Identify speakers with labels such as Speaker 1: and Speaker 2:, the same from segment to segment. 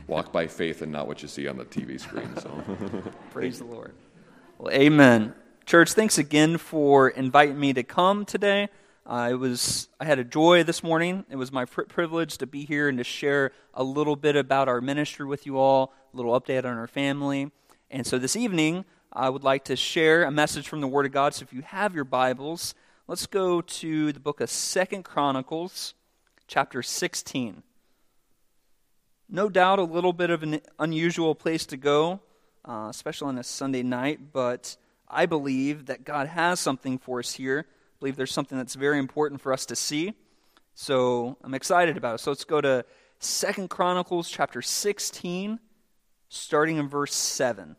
Speaker 1: walk by faith and not what you see on the TV screen. So,
Speaker 2: Praise the Lord. Well, amen. Church, thanks again for inviting me to come today. I had a joy this morning. It was my privilege to be here and to share a little bit about our ministry with you all, a little update on our family. And so this evening, I would like to share a message from the Word of God. So if you have your Bibles, let's go to the book of 2 Chronicles, chapter 16. No doubt a little bit of an unusual place to go, especially on a Sunday night, but I believe that God has something for us here. I believe there's something that's very important for us to see. So I'm excited about it. So let's go to 2 Chronicles chapter 16, starting in verse 7.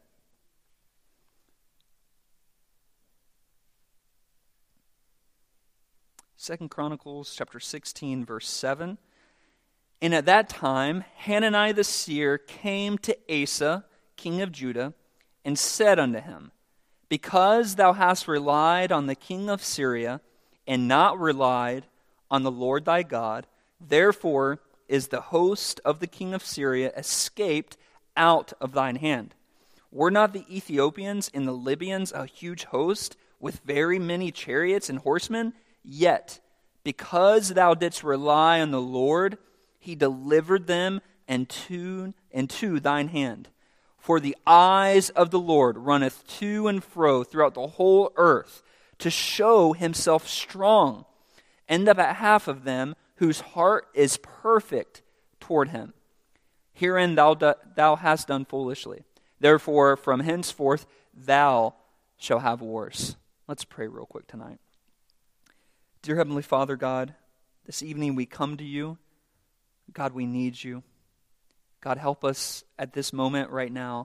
Speaker 2: Second Chronicles chapter 16, verse 7. And at that time, Hanani the seer came to Asa, king of Judah, and said unto him, Because thou hast relied on the king of Syria, and not relied on the Lord thy God, therefore is the host of the king of Syria escaped out of thine hand. Were not the Ethiopians and the Libyans a huge host, with very many chariots and horsemen? Yet, because thou didst rely on the Lord, he delivered them into thine hand. For the eyes of the Lord runneth to and fro throughout the whole earth, to show himself strong, and the behalf of them whose heart is perfect toward him. Herein thou hast done foolishly. Therefore, from henceforth thou shalt have wars. Let's pray real quick tonight. Dear Heavenly Father, God, this evening we come to you. God, we need you. God, help us at this moment right now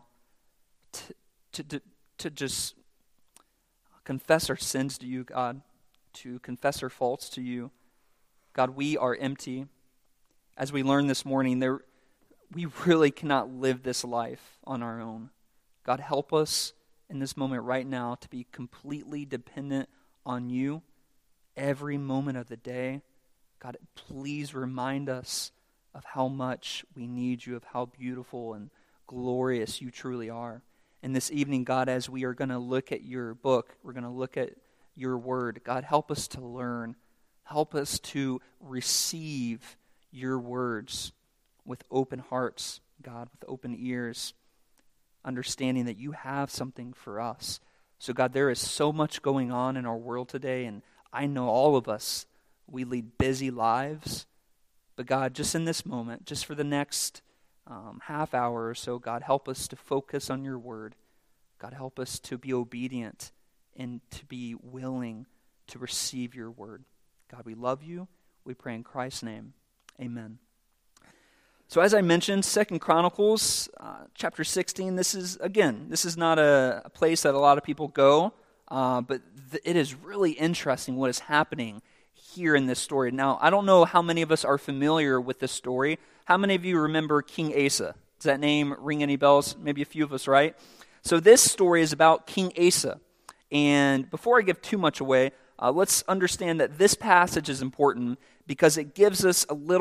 Speaker 2: to just confess our sins to you, God, to confess our faults to you. God, we are empty. As we learned this morning, we really cannot live this life on our own. God, help us in this moment right now to be completely dependent on you every moment of the day. God, please remind us of how much we need you, of how beautiful and glorious you truly are. And this evening, God, as we are going to look at your book, we're going to look at your word. God, help us to learn. Help us to receive your words with open hearts, God, with open ears, understanding that you have something for us. So, God, there is so much going on in our world today, and I know all of us, we lead busy lives. But God, just in this moment, just for the next half hour or so, God, help us to focus on your word. God, help us to be obedient and to be willing to receive your word. God, we love you. We pray in Christ's name. Amen. So as I mentioned, 2 Chronicles chapter 16, this is not a place that a lot of people go, but it is really interesting what is happening here in this story. Now, I don't know how many of us are familiar with this story. How many of you remember King Asa? Does that name ring any bells? Maybe a few of us, right? So this story is about King Asa. And before I give too much away, let's understand that this passage is important because it gives us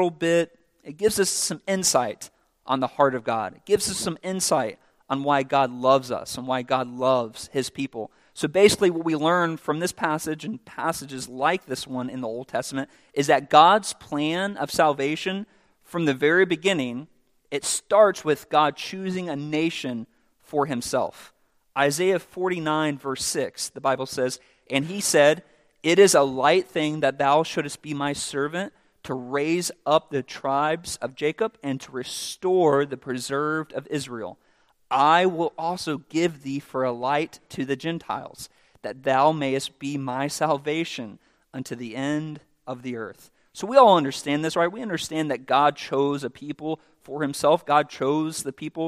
Speaker 2: some insight on the heart of God. It gives us some insight on why God loves us and why God loves his people. So basically what we learn from this passage and passages like this one in the Old Testament is that God's plan of salvation from the very beginning, it starts with God choosing a nation for himself. Isaiah 49 verse 6, the Bible says, And he said, It is a light thing that thou shouldest be my servant to raise up the tribes of Jacob and to restore the preserved of Israel. I will also give thee for a light to the Gentiles, that thou mayest be my salvation unto the end of the earth. So we all understand this, right? We understand that God chose a people for himself. God chose the people,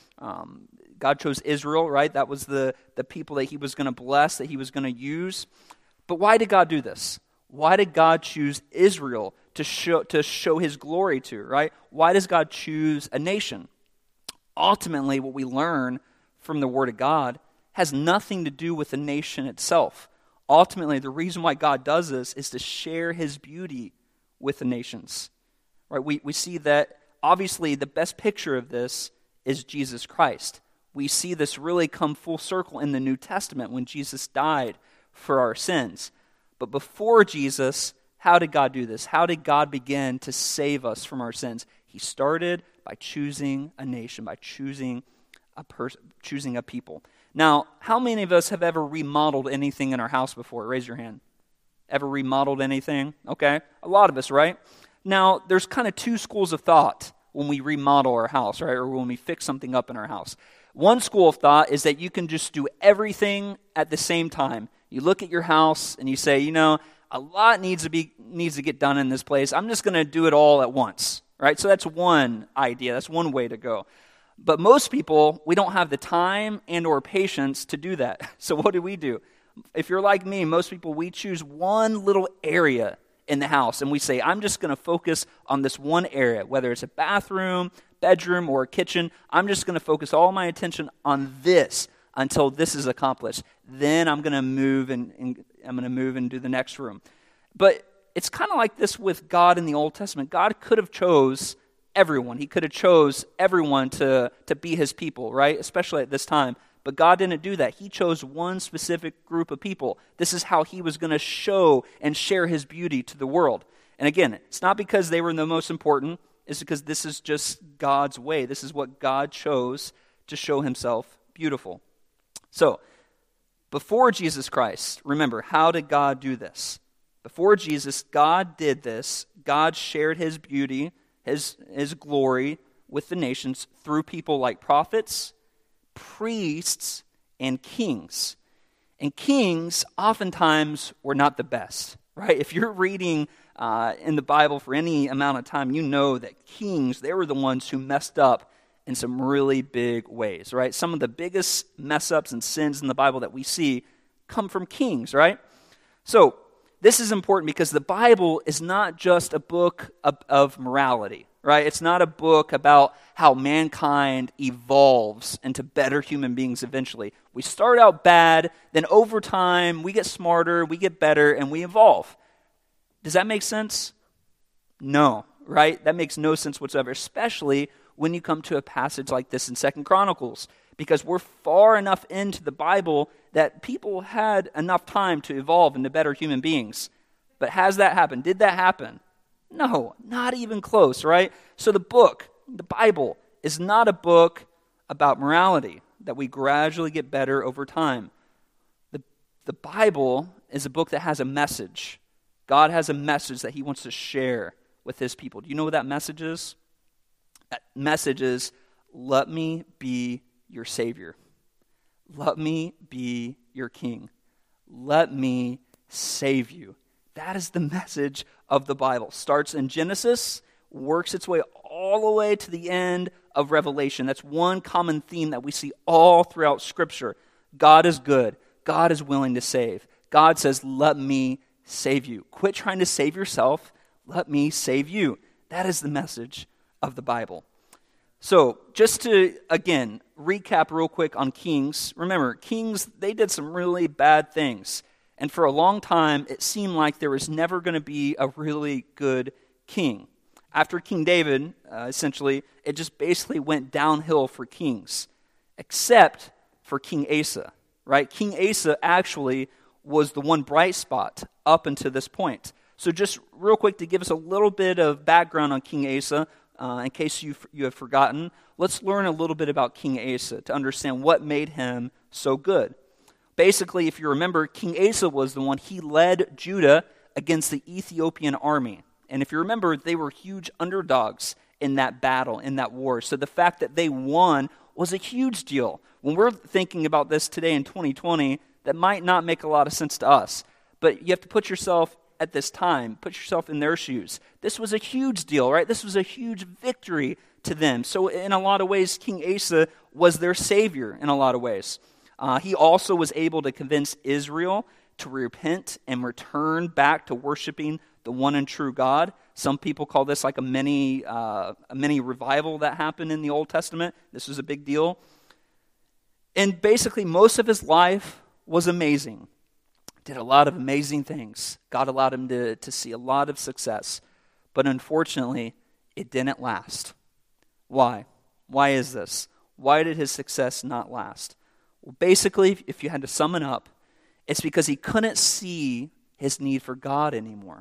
Speaker 2: God chose Israel, right? That was the people that he was going to bless, that he was going to use. But why did God do this? Why did God choose Israel to show his glory to, right? Why does God choose a nation? Ultimately, what we learn from the Word of God has nothing to do with the nation itself. Ultimately, the reason why God does this is to share his beauty with the nations. Right? We see that obviously the best picture of this is Jesus Christ. We see this really come full circle in the New Testament when Jesus died for our sins. But before Jesus, how did God do this? How did God begin to save us from our sins? He started by choosing a nation, by choosing a people. Now, how many of us have ever remodeled anything in our house before? Raise your hand. Ever remodeled anything? Okay, a lot of us, right? Now, there's kind of two schools of thought when we remodel our house, right, or when we fix something up in our house. One school of thought is that you can just do everything at the same time. You look at your house and you say, a lot needs to get done in this place. I'm just going to do it all at once, right? So that's one idea. That's one way to go. But most people, we don't have the time and or patience to do that. So what do? If you're like me, most people, we choose one little area in the house and we say, I'm just going to focus on this one area, whether it's a bathroom, bedroom, or a kitchen. I'm just going to focus all my attention on this until this is accomplished. Then I'm going to move and do the next room. But it's kind of like this with God in the Old Testament. God could have chose everyone. He could have chose everyone to be his people, right? Especially at this time. But God didn't do that. He chose one specific group of people. This is how he was going to show and share his beauty to the world. And again, it's not because they were the most important. It's because this is just God's way. This is what God chose to show himself beautiful. So, before Jesus Christ, remember, how did God do this? Before Jesus, God did this. God shared his beauty, his glory with the nations through people like prophets, priests, and kings. And kings oftentimes were not the best, right? If you're reading in the Bible for any amount of time, you know that kings, they were the ones who messed up in some really big ways, right? Some of the biggest mess-ups and sins in the Bible that we see come from kings, right? So, this is important because the Bible is not just a book of morality, right? It's not a book about how mankind evolves into better human beings eventually. We start out bad, then over time, we get smarter, we get better, and we evolve. Does that make sense? No, right? That makes no sense whatsoever, especially when you come to a passage like this in 2 Chronicles, because we're far enough into the Bible that people had enough time to evolve into better human beings. But has that happened? Did that happen? No, not even close, right? So the Bible, is not a book about morality, that we gradually get better over time. The Bible is a book that has a message. God has a message that he wants to share with his people. Do you know what that message is? That message is, let me be your Savior. Let me be your King. Let me save you. That is the message of the Bible. Starts in Genesis, works its way all the way to the end of Revelation. That's one common theme that we see all throughout Scripture. God is good. God is willing to save. God says, let me save you. Quit trying to save yourself. Let me save you. That is the message of the Bible. So, just to, again, recap real quick on kings. Remember, kings, they did some really bad things. And for a long time, it seemed like there was never going to be a really good king. After King David, essentially, it just basically went downhill for kings, except for King Asa, right? King Asa actually was the one bright spot up until this point. So just real quick to give us a little bit of background on King Asa, in case you have forgotten, let's learn a little bit about King Asa to understand what made him so good. Basically, if you remember, King Asa was the one, he led Judah against the Ethiopian army. And if you remember, they were huge underdogs in that battle, in that war. So the fact that they won was a huge deal. When we're thinking about this today in 2020, that might not make a lot of sense to us. But you have to put yourself at this time, put yourself in their shoes. This was a huge deal, right? This was a huge victory to them. So in a lot of ways, King Asa was their savior in a lot of ways. He also was able to convince Israel to repent and return back to worshiping the one and true God. Some people call this like a mini revival that happened in the Old Testament. This was a big deal. And basically, most of his life was amazing. Did a lot of amazing things. God allowed him to see a lot of success. But unfortunately, it didn't last. Why? Why is this? Why did his success not last? Well, basically, if you had to sum it up, it's because he couldn't see his need for God anymore.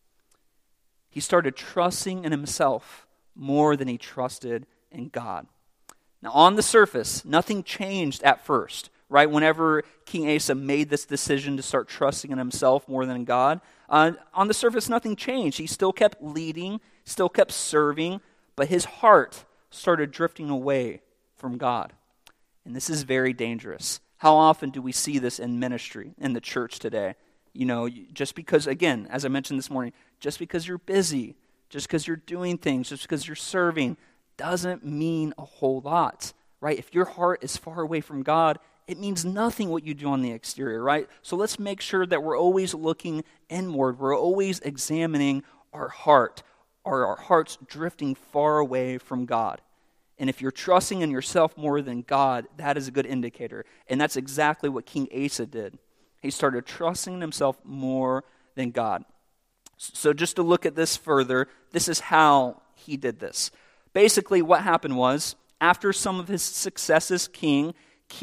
Speaker 2: He started trusting in himself more than he trusted in God. Now, on the surface, nothing changed at first, right? Whenever King Asa made this decision to start trusting in himself more than in God, on the surface, nothing changed. He still kept leading, still kept serving, but his heart started drifting away from God. And this is very dangerous. How often do we see this in ministry, in the church today? You know, just because, again, as I mentioned this morning, just because you're busy, just because you're doing things, just because you're serving, doesn't mean a whole lot, right? If your heart is far away from God, it means nothing what you do on the exterior, right? So let's make sure that we're always looking inward. We're always examining our heart. Are our hearts drifting far away from God? And if you're trusting in yourself more than God, that is a good indicator. And that's exactly what King Asa did. He started trusting in himself more than God. So just to look at this further, this is how he did this. Basically, what happened was, after some of his successes, King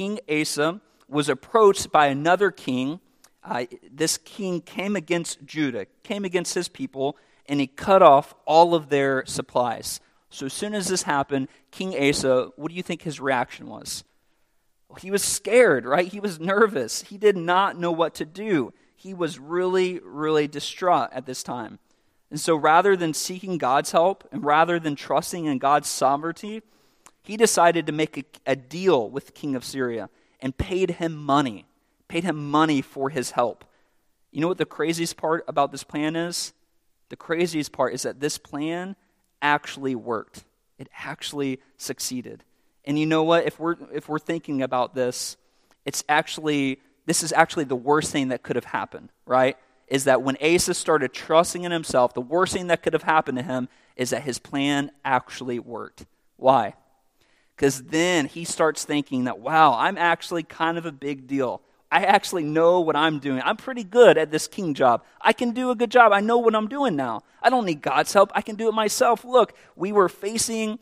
Speaker 2: Asa was approached by another king. This king came against Judah, came against his people, and he cut off all of their supplies. So as soon as this happened, King Asa, what do you think his reaction was? Well, he was scared, right? He was nervous. He did not know what to do. He was really, really distraught at this time. And so rather than seeking God's help and rather than trusting in God's sovereignty, he decided to make a deal with the king of Syria and paid him money for his help. You know what the craziest part about this plan is? The craziest part is that this plan actually worked. It actually succeeded. And you know what? If we're thinking about this, this is actually the worst thing that could have happened, right? Is that when Asa started trusting in himself, the worst thing that could have happened to him is that his plan actually worked. Why? Because then he starts thinking that, wow, I'm actually kind of a big deal. I actually know what I'm doing. I'm pretty good at this king job. I can do a good job. I know what I'm doing now. I don't need God's help. I can do it myself. Look, we were facing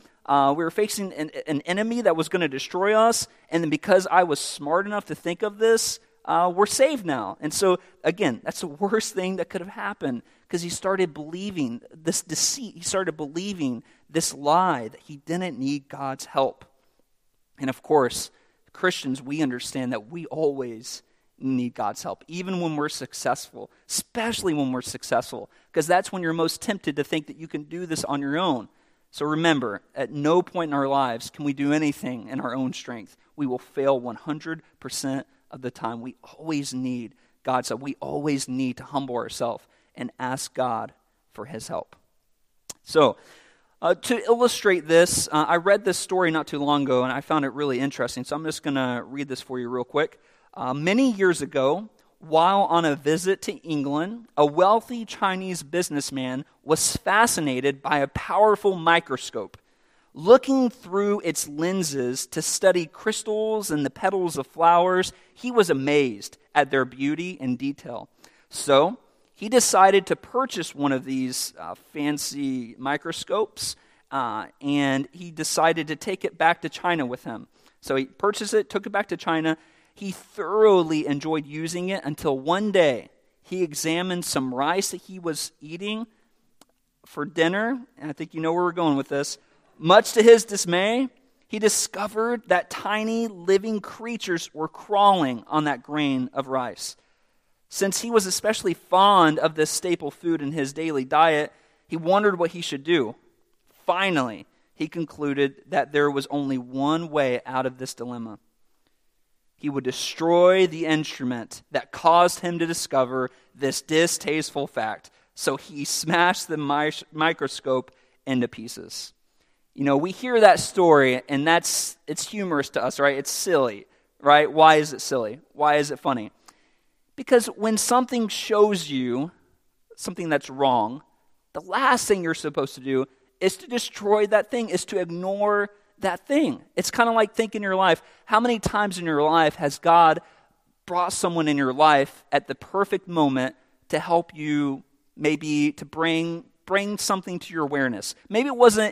Speaker 2: an enemy that was going to destroy us, and then because I was smart enough to think of this, we're saved now. And so, again, that's the worst thing that could have happened, because he started believing this deceit. He started believing this lie that he didn't need God's help. And of course, Christians, we understand that we always need God's help, even when we're successful, especially when we're successful, because that's when you're most tempted to think that you can do this on your own. So remember, at no point in our lives can we do anything in our own strength. We will fail 100% of the time. We always need God's help. We always need to humble ourselves and ask God for his help. So, to illustrate this, I read this story not too long ago, and I found it really interesting, so I'm just going to read this for you real quick. Many years ago, while on a visit to England, a wealthy Chinese businessman was fascinated by a powerful microscope. Looking through its lenses to study crystals and the petals of flowers, he was amazed at their beauty and detail. So, he decided to purchase one of these fancy microscopes, and he decided to take it back to China with him. So he purchased it, took it back to China. He thoroughly enjoyed using it until one day he examined some rice that he was eating for dinner, and I think you know where we're going with this. Much to his dismay, he discovered that tiny living creatures were crawling on that grain of rice. Since he was especially fond of this staple food in his daily diet, he wondered what he should do. Finally, he concluded that there was only one way out of this dilemma. He would destroy the instrument that caused him to discover this distasteful fact. So he smashed the microscope into pieces. You know, we hear that story, and it's humorous to us, right? It's silly, right? Why is it silly? Why is it funny? Because when something shows you something that's wrong, the last thing you're supposed to do is to destroy that thing, is to ignore that thing. It's kind of like think in your life, how many times in your life has God brought someone in your life at the perfect moment to help you, maybe to bring something to your awareness? Maybe it wasn't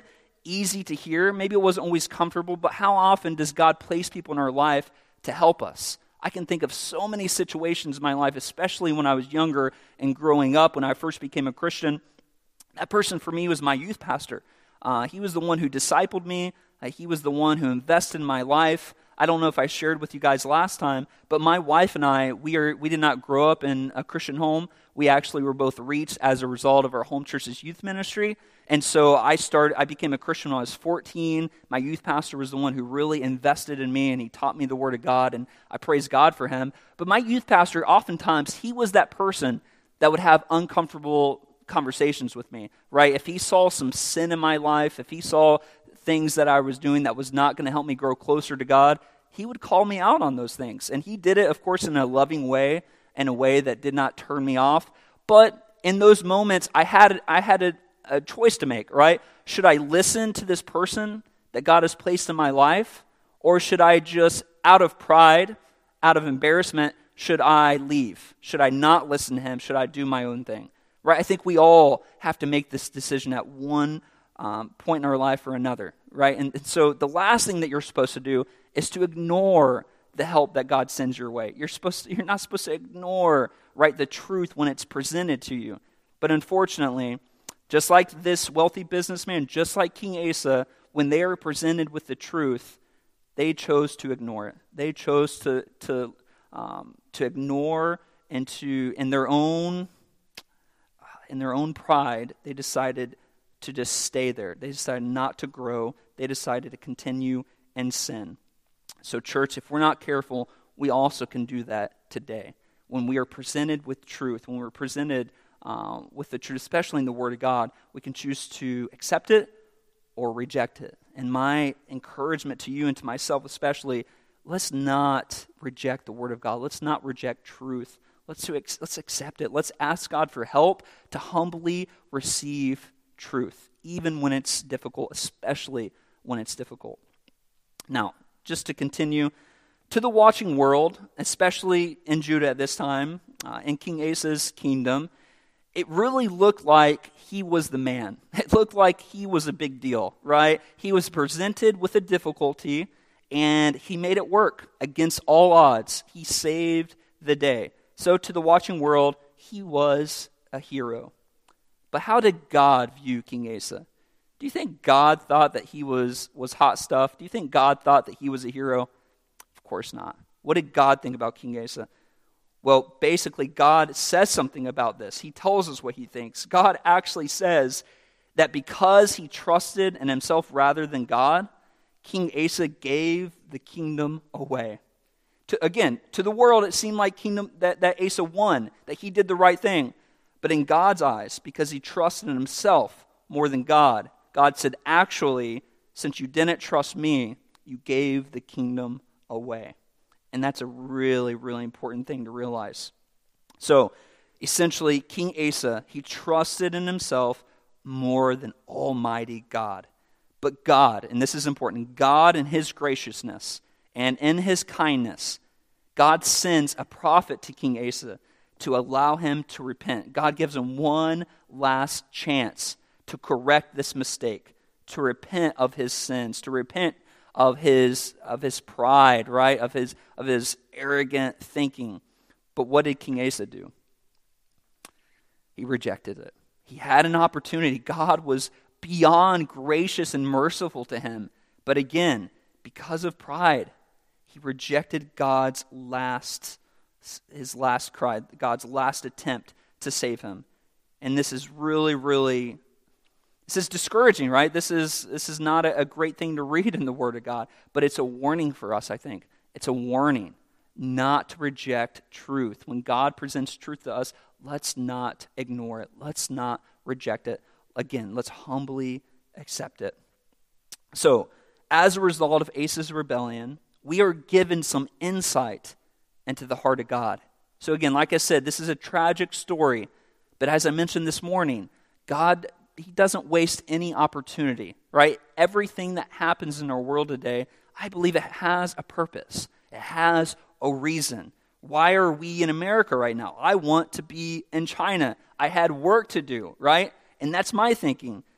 Speaker 2: easy to hear. Maybe it wasn't always comfortable, but how often does God place people in our life to help us? I can think of so many situations in my life, especially when I was younger and growing up, when I first became a Christian. That person for me was my youth pastor. He was the one who discipled me. He was the one who invested in my life. I don't know if I shared with you guys last time, but my wife and I, we did not grow up in a Christian home. We actually were both reached as a result of our home church's youth ministry. And so I became a Christian when I was 14. My youth pastor was the one who really invested in me, and he taught me the Word of God, and I praise God for him. But my youth pastor, oftentimes, he was that person that would have uncomfortable conversations with me, right? If he saw some sin in my life, if he saw things that I was doing that was not going to help me grow closer to God, he would call me out on those things. And he did it, of course, in a loving way, in a way that did not turn me off. But in those moments, I had a choice to make, right? Should I listen to this person that God has placed in my life? Or should I just, out of pride, out of embarrassment, should I leave? Should I not listen to him? Should I do my own thing? Right? I think we all have to make this decision at one point in our life or another, right? And so the last thing that you're supposed to do is to ignore the help that God sends your way. You're not supposed to ignore, right, the truth when it's presented to you. But unfortunately, just like this wealthy businessman, just like King Asa, when they are presented with the truth, they chose to ignore it. They chose to ignore and to in their own pride, they decided to just stay there. They decided not to grow. They decided to continue in sin. So church, if we're not careful, we also can do that today. When we are presented with truth, when we're presented with the truth, especially in the Word of God, we can choose to accept it or reject it. And my encouragement to you and to myself especially, let's not reject the Word of God. Let's not reject truth. Let's accept it. Let's ask God for help to humbly receive truth, even when it's difficult, especially when it's difficult. Now, just to continue, to the watching world, especially in Judah at this time, in King Asa's kingdom, it really looked like he was the man. It looked like he was a big deal, right? He was presented with a difficulty, and he made it work against all odds. He saved the day. So to the watching world, he was a hero. But how did God view King Asa? Do you think God thought that he was hot stuff? Do you think God thought that he was a hero? Of course not. What did God think about King Asa? Well, basically, God says something about this. He tells us what he thinks. God actually says that because he trusted in himself rather than God, King Asa gave the kingdom away. To the world, it seemed like that Asa won, that he did the right thing. But in God's eyes, because he trusted in himself more than God, God said, actually, since you didn't trust me, you gave the kingdom away. And that's a really, really important thing to realize. So, essentially, King Asa, he trusted in himself more than Almighty God. But God, and this is important, God in his graciousness and in his kindness, God sends a prophet to King Asa to allow him to repent. God gives him one last chance to correct this mistake, to repent of his sins, to repent of his pride, right? Of his arrogant thinking. But what did King Asa do? He rejected it. He had an opportunity. God was beyond gracious and merciful to him. But again, because of pride, he rejected God's last cry, God's last attempt to save him. And this is really, really, this is discouraging, right? This is not a great thing to read in the Word of God, but it's a warning for us, I think. It's a warning not to reject truth. When God presents truth to us, let's not ignore it. Let's not reject it. Again, let's humbly accept it. So, as a result of Asa's rebellion, we are given some insight into the heart of God. So again, like I said, this is a tragic story, but as I mentioned this morning, God, he doesn't waste any opportunity, right? Everything that happens in our world today, I believe it has a purpose. It has a reason. Why are we in America right now? I want to be in China. I had work to do, right? And that's my thinking.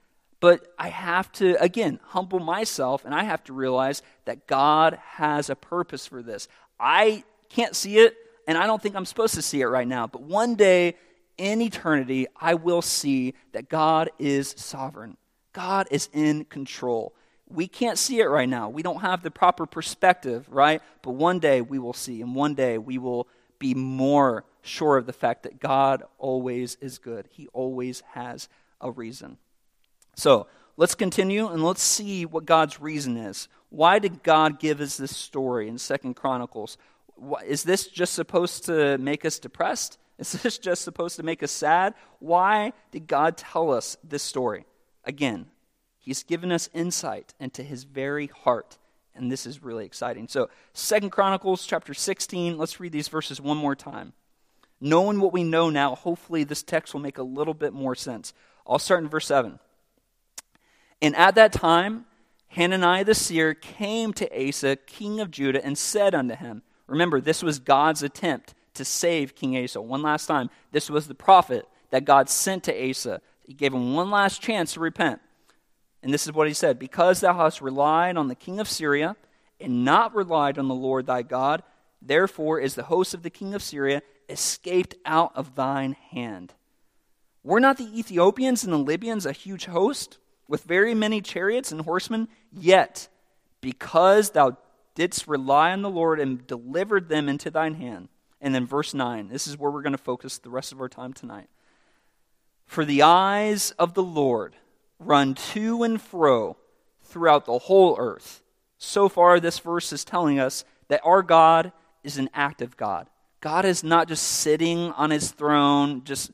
Speaker 2: But I have to, again, humble myself, and I have to realize that God has a purpose for this. I can't see it, and I don't think I'm supposed to see it right now. But one day in eternity, I will see that God is sovereign. God is in control. We can't see it right now. We don't have the proper perspective, right? But one day we will see, and one day we will be more sure of the fact that God always is good. He always has a reason. So let's continue and let's see what God's reason is. Why did God give us this story in 2 Chronicles? Is this just supposed to make us depressed? Is this just supposed to make us sad? Why did God tell us this story? Again, He's given us insight into His very heart, and this is really exciting. So 2 Chronicles chapter 16, let's read these verses one more time. Knowing what we know now, hopefully this text will make a little bit more sense. I'll start in verse 7. And at that time, Hananiah the seer came to Asa, king of Judah, and said unto him, remember, this was God's attempt to save King Asa. One last time, this was the prophet that God sent to Asa. He gave him one last chance to repent. And this is what he said, because thou hast relied on the king of Syria, and not relied on the Lord thy God, therefore is the host of the king of Syria escaped out of thine hand. Were not the Ethiopians and the Libyans a huge host, with very many chariots and horsemen? Yet, because thou didst rely on the Lord and delivered them into thine hand. And then verse 9, this is where we're going to focus the rest of our time tonight. For the eyes of the Lord run to and fro throughout the whole earth. So far, this verse is telling us that our God is an active God. God is not just sitting on His throne, just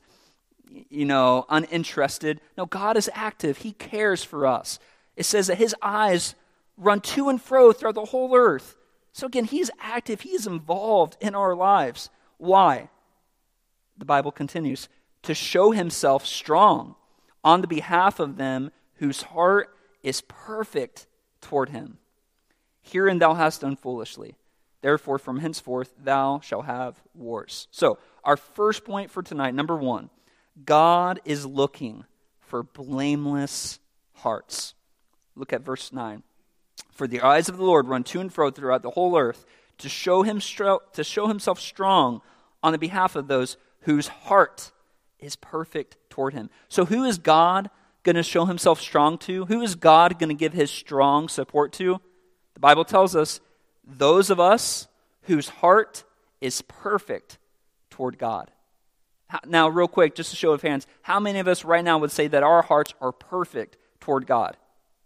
Speaker 2: uninterested. No, God is active. He cares for us. It says that His eyes run to and fro throughout the whole earth. So again, He's active. He is involved in our lives. Why? The Bible continues, to show Himself strong on the behalf of them whose heart is perfect toward Him. Herein thou hast done foolishly. Therefore, from henceforth thou shalt have wars. So, our first point for tonight, number 1, God is looking for blameless hearts. Look at verse 9. For the eyes of the Lord run to and fro throughout the whole earth to show Himself strong on the behalf of those whose heart is perfect toward Him. So who is God going to show Himself strong to? Who is God going to give His strong support to? The Bible tells us those of us whose heart is perfect toward God. Now, real quick, just a show of hands, how many of us right now would say that our hearts are perfect toward God?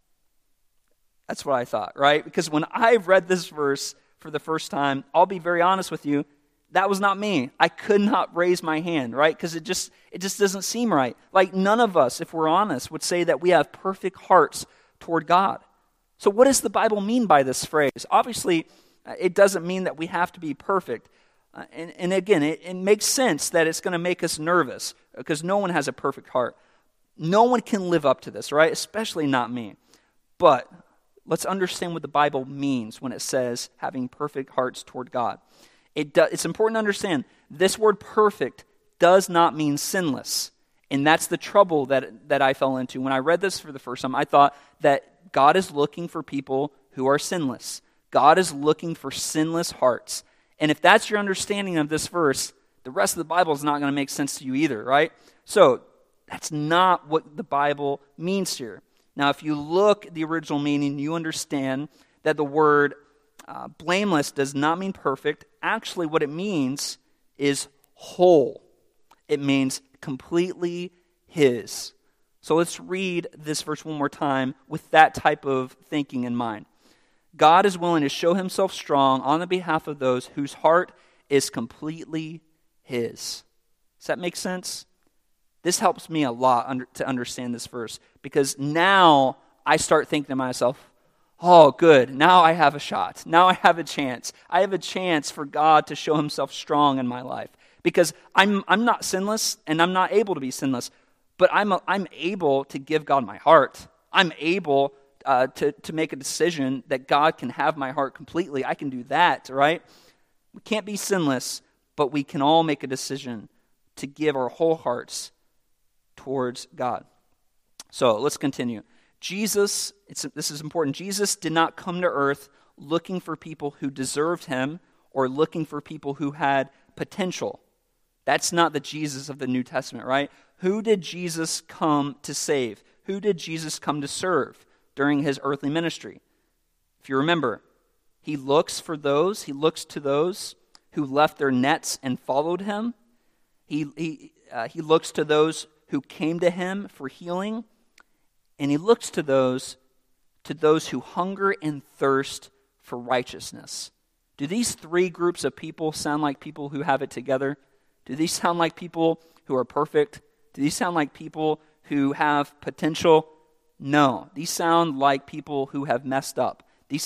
Speaker 2: That's what I thought, right? Because when I read this verse for the first time, I'll be very honest with you, that was not me. I could not raise my hand, right? Because it just doesn't seem right. Like none of us, if we're honest, would say that we have perfect hearts toward God. So what does the Bible mean by this phrase? Obviously, it doesn't mean that we have to be perfect. And again, it makes sense that it's going to make us nervous because no one has a perfect heart. No one can live up to this, right? Especially not me. But let's understand what the Bible means when it says having perfect hearts toward God. It's important to understand this word perfect does not mean sinless. And that's the trouble that I fell into. When I read this for the first time, I thought that God is looking for people who are sinless. God is looking for sinless hearts. And if that's your understanding of this verse, the rest of the Bible is not going to make sense to you either, right? So that's not what the Bible means here. Now, if you look at the original meaning, you understand that the word blameless does not mean perfect. Actually, what it means is whole. It means completely His. So let's read this verse one more time with that type of thinking in mind. God is willing to show Himself strong on the behalf of those whose heart is completely His. Does that make sense? This helps me a lot to understand this verse because now I start thinking to myself, oh, good, now I have a shot. Now I have a chance. I have a chance for God to show Himself strong in my life because I'm not sinless and I'm not able to be sinless, but I'm able to give God my heart. I'm able to make a decision that God can have my heart completely. I can do that, right? We can't be sinless, but we can all make a decision to give our whole hearts towards God. So let's continue. Jesus, this is important, Jesus did not come to earth looking for people who deserved him or looking for people who had potential. That's not the Jesus of the New Testament, right? Who did Jesus come to save? Who did Jesus come to serve during his earthly ministry? If you remember, he looks to those who left their nets and followed him. He looks to those who came to him for healing, and he looks to those who hunger and thirst for righteousness. Do these three groups of people sound like people who have it together? Do these sound like people who are perfect? Do these sound like people who have potential? No. These sound like people who have messed up.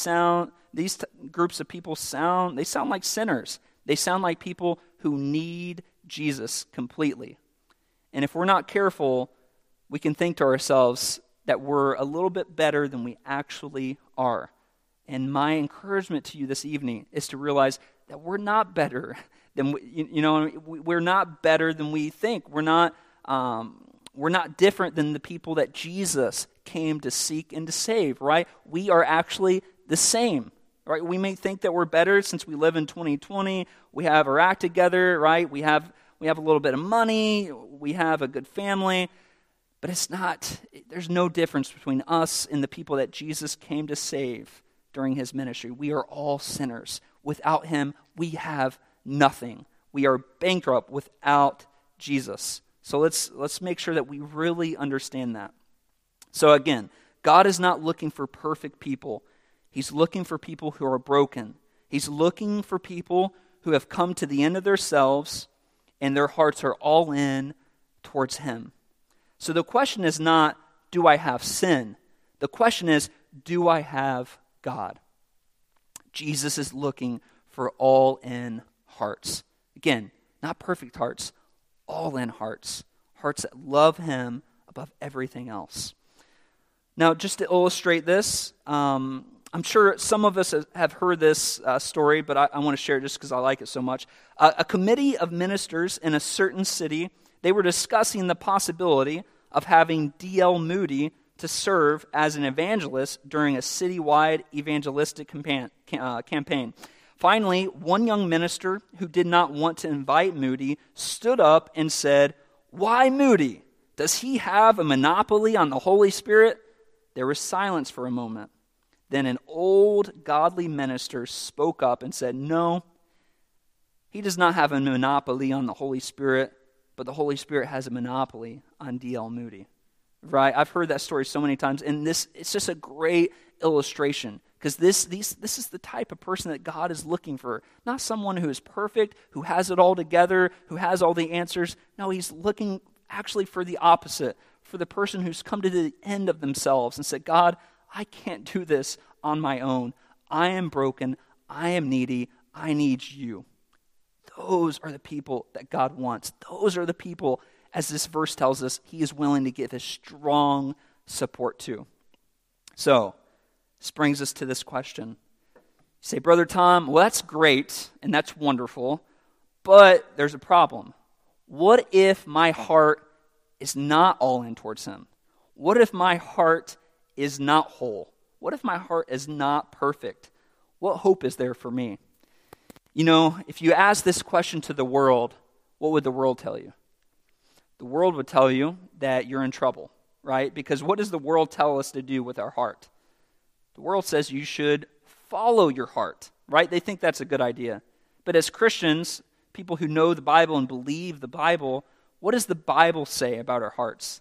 Speaker 2: Groups of people sound like sinners. They sound like people who need Jesus completely. And if we're not careful, we can think to ourselves that we're a little bit better than we actually are. And my encouragement to you this evening is to realize that we're not better than we're not better than we think. We're not different than the people that Jesus came to seek and to save, right? We are actually the same, right? We may think that we're better since we live in 2020. We have our act together, right? We have a little bit of money. We have a good family. But there's no difference between us and the people that Jesus came to save during his ministry. We are all sinners. Without him, we have nothing. We are bankrupt without Jesus. So let's make sure that we really understand that. So again, God is not looking for perfect people. He's looking for people who are broken. He's looking for people who have come to the end of themselves and their hearts are all in towards him. So the question is not, do I have sin? The question is, do I have God? Jesus is looking for all-in hearts. Again, not perfect hearts, all-in hearts. Hearts that love him above everything else. Now, just to illustrate this, I'm sure some of us have heard this story, but I want to share it just because I like it so much. A committee of ministers in a certain city, they were discussing the possibility of having D.L. Moody to serve as an evangelist during a citywide evangelistic campaign. Finally, one young minister who did not want to invite Moody stood up and said, "Why Moody? Does he have a monopoly on the Holy Spirit?" There was silence for a moment. Then an old godly minister spoke up and said, "No, he does not have a monopoly on the Holy Spirit, but the Holy Spirit has a monopoly on D.L. Moody." Right? I've heard that story so many times, and it's just a great illustration, because this is the type of person that God is looking for. Not someone who is perfect, who has it all together, who has all the answers. No, he's looking actually for the opposite, for the person who's come to the end of themselves and said, "God, I can't do this on my own. I am broken. I am needy. I need you." Those are the people that God wants. Those are the people, as this verse tells us, he is willing to give his strong support to. So, this brings us to this question. You say, "Brother Tom, well, that's great, and that's wonderful, but there's a problem. What if my heart is not all in towards him? What if my heart is not whole? What if my heart is not perfect? What hope is there for me?" You know, if you ask this question to the world, what would the world tell you? The world would tell you that you're in trouble, right? Because what does the world tell us to do with our heart? The world says you should follow your heart, right? They think that's a good idea. But as Christians, people who know the Bible and believe the Bible, what does the Bible say about our hearts?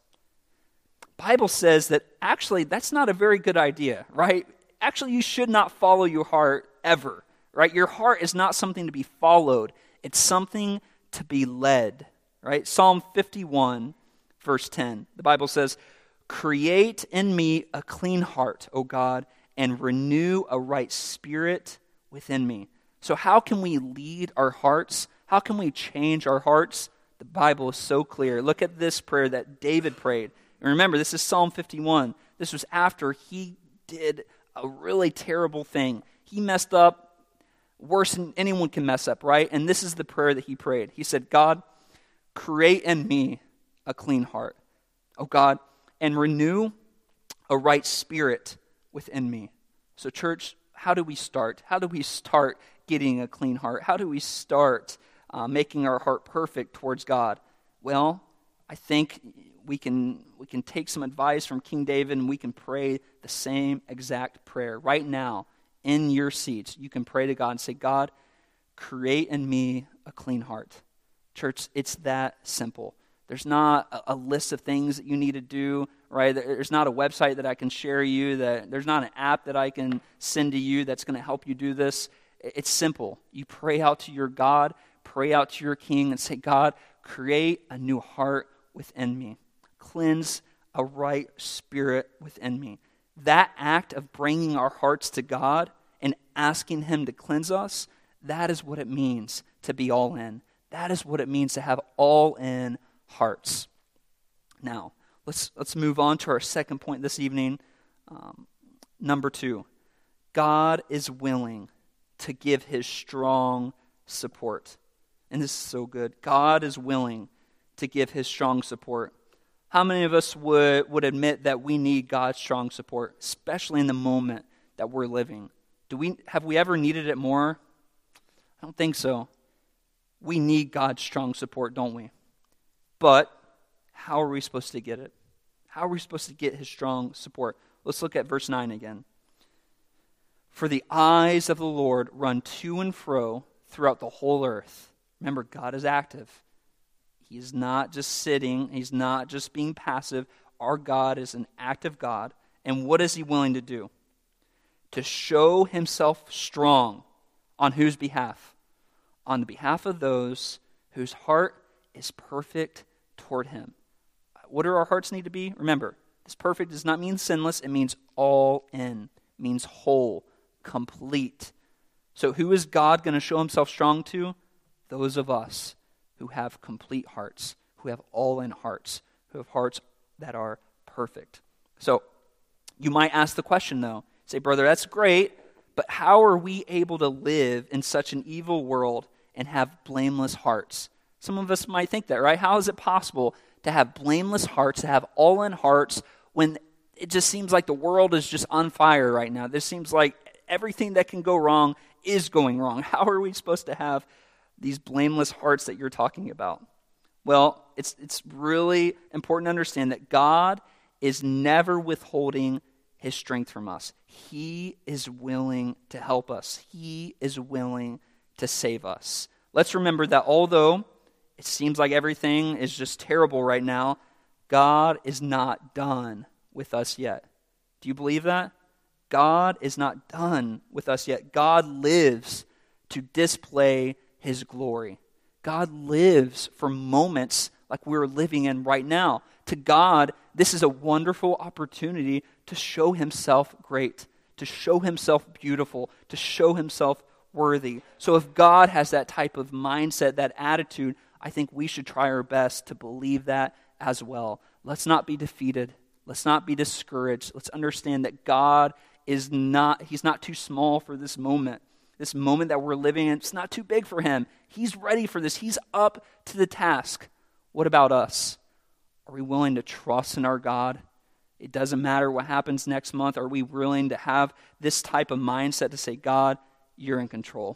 Speaker 2: The Bible says that actually that's not a very good idea, right? Actually, you should not follow your heart ever, right? Your heart is not something to be followed. It's something to be led, right? Psalm 51, verse 10. The Bible says, "Create in me a clean heart, O God, and renew a right spirit within me." So how can we lead our hearts? How can we change our hearts? The Bible is so clear. Look at this prayer that David prayed. And remember, this is Psalm 51. This was after he did a really terrible thing. He messed up worse than anyone can mess up, right? And this is the prayer that he prayed. He said, "God, create in me a clean heart, O God, and renew a right spirit within me. So church, how do we start? How do we start getting a clean heart? How do we start making our heart perfect towards God? Well, I think we can take some advice from King David, and we can pray the same exact prayer. Right now, in your seats, you can pray to God and say, God, create in me a clean heart. Church, it's that simple. There's not a list of things that you need to do, right? There's not a website that I can share you. There's not an app that I can send to you that's going to help you do this. It's simple. You pray out to your God, pray out to your King, and say, God, create a new heart within me. Cleanse a right spirit within me. That act of bringing our hearts to God and asking Him to cleanse us, that is what it means to be all in. That is what it means to have all in hearts. Now, let's move on to our second point this evening. Number 2, God is willing to give His strong support. And this is so good. God is willing to give His strong support. How many of us would admit that we need God's strong support, especially in the moment that we're living? Have we ever needed it more? I don't think so. We need God's strong support, don't we? But how are we supposed to get it? How are we supposed to get His strong support? Let's look at verse 9 again. For the eyes of the Lord run to and fro throughout the whole earth. Remember, God is active. He's not just sitting. He's not just being passive. Our God is an active God. And what is He willing to do? To show Himself strong. On whose behalf? On the behalf of those whose heart is perfect toward Him. What do our hearts need to be? Remember, this perfect does not mean sinless. It means all in. It means whole, complete. So who is God going to show Himself strong to? Those of us who have complete hearts, who have all in hearts, who have hearts that are perfect. So you might ask the question though, say, brother, that's great, but how are we able to live in such an evil world and have blameless hearts? Some of us might think that, right? How is it possible to have blameless hearts, to have all in hearts, when it just seems like the world is just on fire right now? This seems like everything that can go wrong is going wrong. How are we supposed to have these blameless hearts that you're talking about? Well, it's really important to understand that God is never withholding His strength from us. He is willing to help us. He is willing to save us. Let's remember that although it seems like everything is just terrible right now, God is not done with us yet. Do you believe that? God is not done with us yet. God lives to display His glory. God lives for moments like we're living in right now. To God, this is a wonderful opportunity to show Himself great, to show Himself beautiful, to show Himself worthy. So if God has that type of mindset, that attitude, I think we should try our best to believe that as well. Let's not be defeated. Let's not be discouraged. Let's understand that God He's not too small for this moment. This moment that we're living in, it's not too big for Him. He's ready for this. He's up to the task. What about us? Are we willing to trust in our God? It doesn't matter what happens next month. Are we willing to have this type of mindset to say, God, you're in control.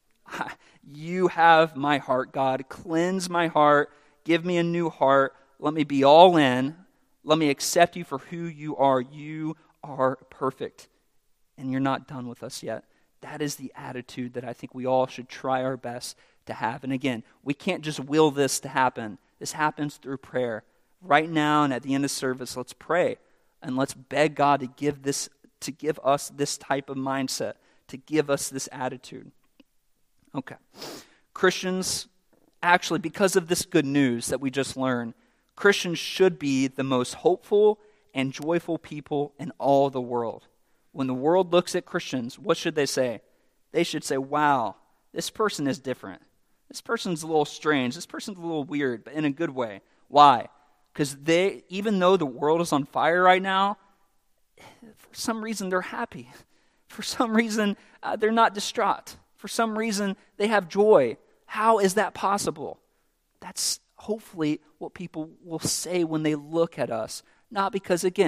Speaker 2: You have my heart, God. Cleanse my heart. Give me a new heart. Let me be all in. Let me accept you for who you are. You are perfect. And you're not done with us yet. That is the attitude that I think we all should try our best to have. And again, we can't just will this to happen. This happens through prayer. Right now and at the end of service, let's pray. And let's beg God to give us this type of mindset, to give us this attitude. Okay. Christians, actually, because of this good news that we just learned, Christians should be the most hopeful and joyful people in all the world. When the world looks at Christians, what should they say? They should say, wow, this person is different. This person's a little strange. This person's a little weird, but in a good way. Why? Because even though the world is on fire right now, for some reason they're happy. For some reason they're not distraught. For some reason they have joy. How is that possible? That's hopefully what people will say when they look at us. Not because, again,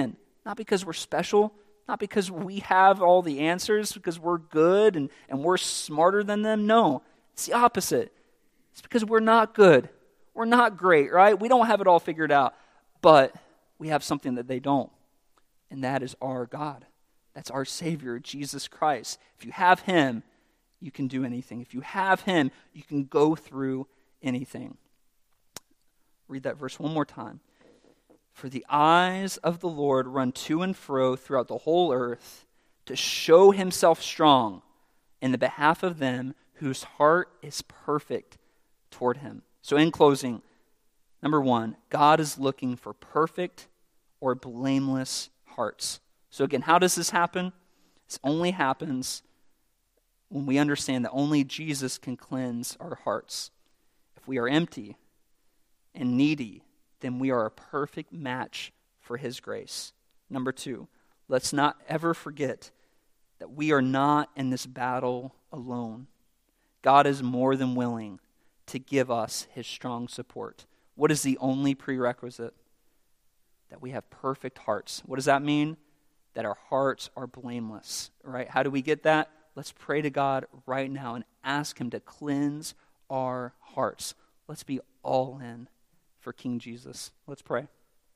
Speaker 2: not because we're special, not because we have all the answers, because we're good and we're smarter than them. No, it's the opposite. It's because we're not good. We're not great, right? We don't have it all figured out, but we have something that they don't, and that is our God. That's our Savior, Jesus Christ. If you have him, you can do anything. If you have him, you can go through anything. Read that verse one more time. For the eyes of the Lord run to and fro throughout the whole earth to show himself strong in the behalf of them whose heart is perfect toward him. So in closing, number one, God is looking for perfect or blameless hearts. So again, how does this happen? This only happens when we understand that only Jesus can cleanse our hearts. If we are empty and needy, then we are a perfect match for his grace. Number two, let's not ever forget that we are not in this battle alone. God is more than willing to give us his strong support. What is the only prerequisite? That we have perfect hearts. What does that mean? That our hearts are blameless, right? How do we get that? Let's pray to God right now and ask him to cleanse our hearts. Let's be all in for King Jesus. Let's pray.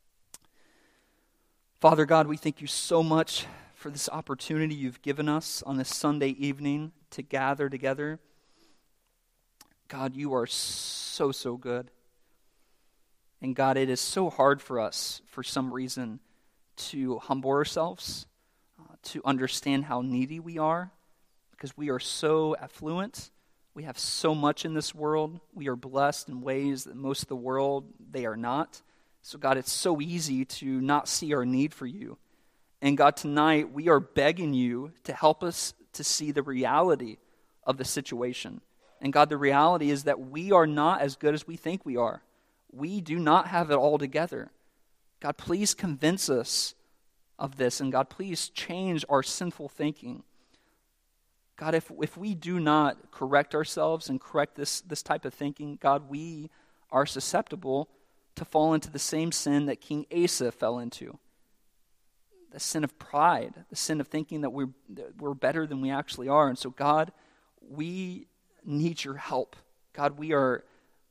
Speaker 2: Father God, we thank you so much for this opportunity you've given us on this Sunday evening to gather together. God, you are so, so good. And God, it is so hard for us, for some reason, to humble ourselves, to understand how needy we are, because we are so affluent. We have so much in this world. We are blessed in ways that most of the world, they are not. So God, it's so easy to not see our need for you. And God, tonight, we are begging you to help us to see the reality of the situation. And God, the reality is that we are not as good as we think we are. We do not have it all together. God, please convince us of this. And God, please change our sinful thinking. God, if we do not correct ourselves and correct this type of thinking, God, we are susceptible to fall into the same sin that King Asa fell into. The sin of pride, the sin of thinking that we're better than we actually are. And so, God, we need your help. God, we are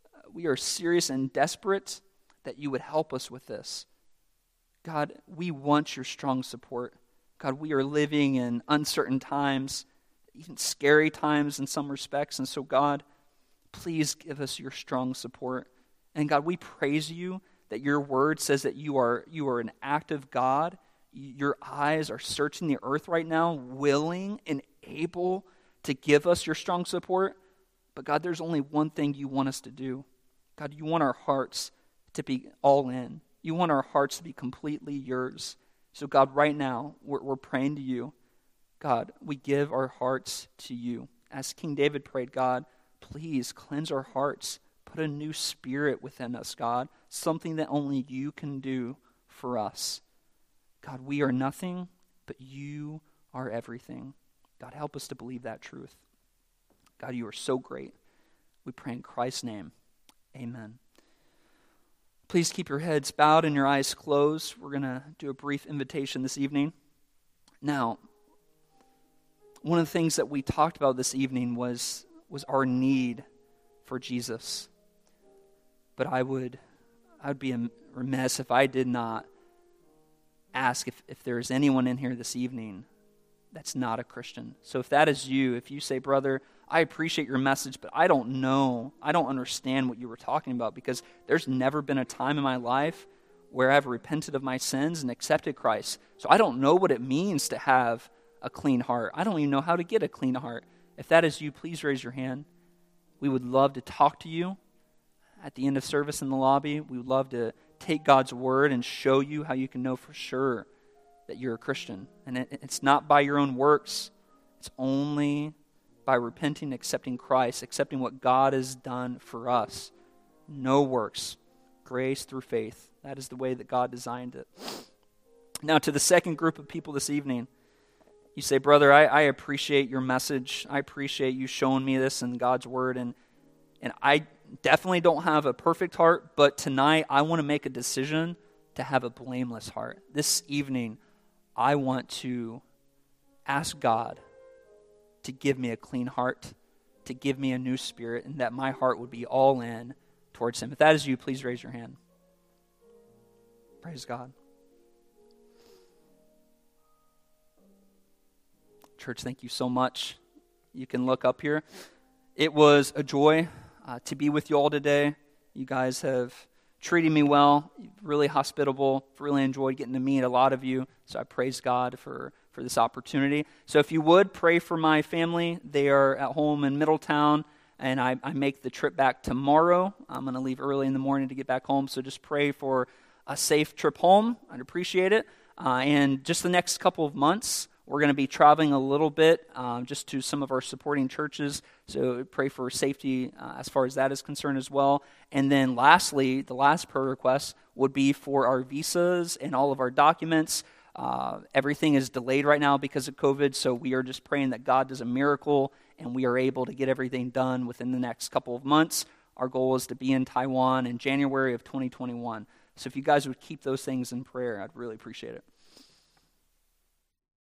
Speaker 2: serious and desperate that you would help us with this. God, we want your strong support. God, we are living in uncertain times, even scary times in some respects. And so, God, please give us your strong support. And God, we praise you that your word says that you are an active God. Your eyes are searching the earth right now, willing and able to give us your strong support. But God, there's only one thing you want us to do. God, you want our hearts to be all in. You want our hearts to be completely yours. So God, right now, we're praying to you. God, we give our hearts to you. As King David prayed, God, please cleanse our hearts. Put a new spirit within us, God. Something that only you can do for us. God, we are nothing, but you are everything. God, help us to believe that truth. God, you are so great. We pray in Christ's name. Amen. Please keep your heads bowed and your eyes closed. We're going to do a brief invitation this evening. Now, one of the things that we talked about this evening was our need for Jesus. But I would be remiss if I did not ask if there is anyone in here this evening that's not a Christian. So if that is you, if you say, brother, I appreciate your message, but I don't understand what you were talking about, because there's never been a time in my life where I've repented of my sins and accepted Christ. So I don't know what it means to have a clean heart. I don't even know how to get a clean heart. If that is you, please raise your hand. We would love to talk to you at the end of service in the lobby. We would love to take God's word and show you how you can know for sure that you're a Christian. And it's not by your own works. It's only by repenting, accepting Christ, accepting what God has done for us. No works. Grace through faith. That is the way that God designed it. Now, to the second group of people this evening, you say, brother, I appreciate your message. I appreciate you showing me this in God's word. And I definitely don't have a perfect heart, but tonight I want to make a decision to have a blameless heart. This evening, I want to ask God to give me a clean heart, to give me a new spirit, and that my heart would be all in towards him. If that is you, please raise your hand. Praise God. Church, thank you so much. You can look up here. It was a joy to be with you all today. You guys have treated me well, really hospitable, really enjoyed getting to meet a lot of you. So I praise God for this opportunity. So if you would, pray for my family. They are at home in Middletown, and I make the trip back tomorrow. I'm going to leave early in the morning to get back home, so just pray for a safe trip home. I'd appreciate it. And just the next couple of months, we're going to be traveling a little bit just to some of our supporting churches, so pray for safety as far as that is concerned as well. And then lastly, the last prayer request would be for our visas and all of our documents. Everything is delayed right now because of COVID, so we are just praying that God does a miracle and we are able to get everything done within the next couple of months. Our goal is to be in Taiwan in January of 2021. So if you guys would keep those things in prayer, I'd really appreciate it.